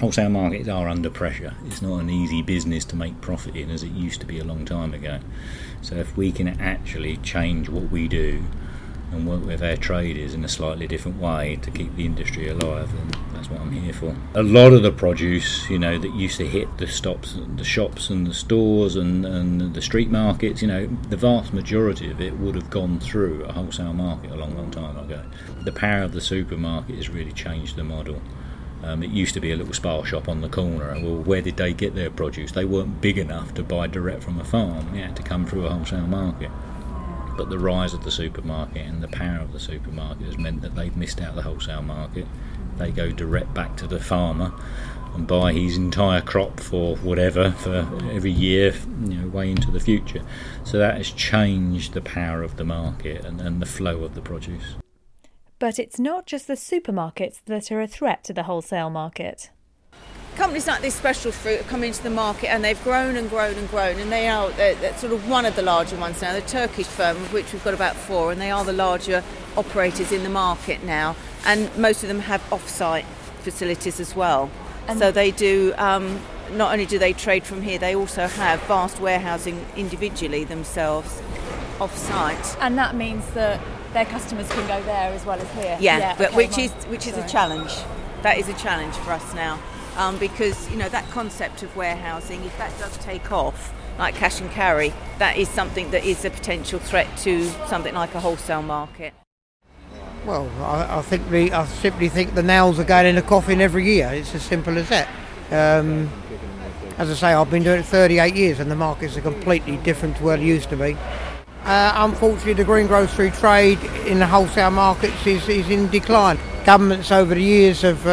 wholesale markets are under pressure. It's not an easy business to make profit in as it used to be a long time ago. So if we can actually change what we do and work with our traders in a slightly different way to keep the industry alive, then that's what I'm here for. A lot of the produce, that used to hit the shops and the stores and the street markets, the vast majority of it would have gone through a wholesale market a long, long time ago. The power of the supermarket has really changed the model. It used to be a little spar shop on the corner. Well, where did they get their produce? They weren't big enough to buy direct from a farm. It had to come through a wholesale market. But the rise of the supermarket and the power of the supermarket has meant that they've missed out the wholesale market. They go direct back to the farmer and buy his entire crop for whatever, for every year, way into the future. So that has changed the power of the market and the flow of the produce. But it's not just the supermarkets that are a threat to the wholesale market. Companies like this Special Fruit have come into the market and they've grown and grown and grown, and they're sort of one of the larger ones now. The Turkish firm, of which we've got about 4, and they are the larger operators in the market now. And most of them have off-site facilities as well. And so they do, not only do they trade from here, they also have vast warehousing individually themselves off-site. And that means that their customers can go there as well as here. Which is a challenge. That is a challenge for us now. Because that concept of warehousing, if that does take off, like cash and carry, that is something that is a potential threat to something like a wholesale market. Well, I simply think the nails are going in the coffin every year. It's as simple as that. As I say, I've been doing it 38 years, and the markets are completely different to where it used to be. Unfortunately, the greengrocery trade in the wholesale markets is in decline. Governments over the years have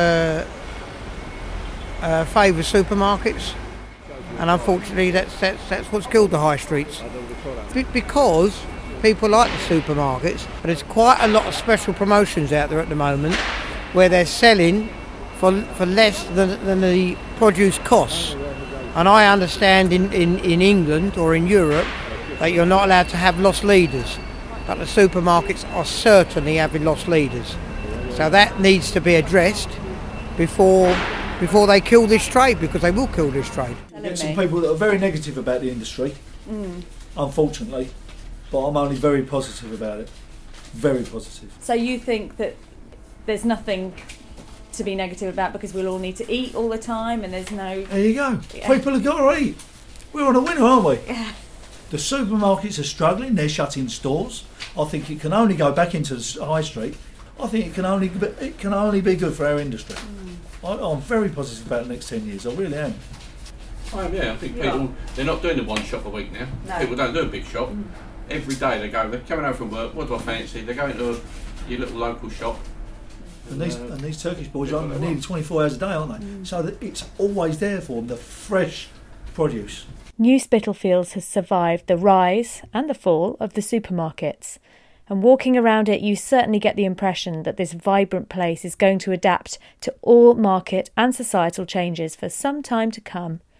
favour supermarkets, and unfortunately that's what's killed the high streets. Because people like the supermarkets, but there's quite a lot of special promotions out there at the moment where they're selling for less than the produce costs. And I understand in England or in Europe that you're not allowed to have loss leaders, but the supermarkets are certainly having loss leaders. So that needs to be addressed before they kill this trade, because they will kill this trade. You get some people that are very negative about the industry, unfortunately, but I'm only very positive about it. Very positive. So you think that there's nothing to be negative about because we'll all need to eat all the time and there's no... There you go. Yeah. People have got to eat. We're on a winner, aren't we? Yeah. The supermarkets are struggling. They're shutting stores. I think it can only go back into the high street. I think it can only be good for our industry. I'm very positive about the next 10 years. I really am. I think people, they're not doing the one shop a week now. No. People don't do a big shop. Every day they're coming home from work, what do I fancy? They go into your little local shop. And these Turkish boys are nearly 24 hours a day, aren't they? So that it's always there for them, the fresh produce. New Spitalfields has survived the rise and the fall of the supermarkets. And walking around it, you certainly get the impression that this vibrant place is going to adapt to all market and societal changes for some time to come.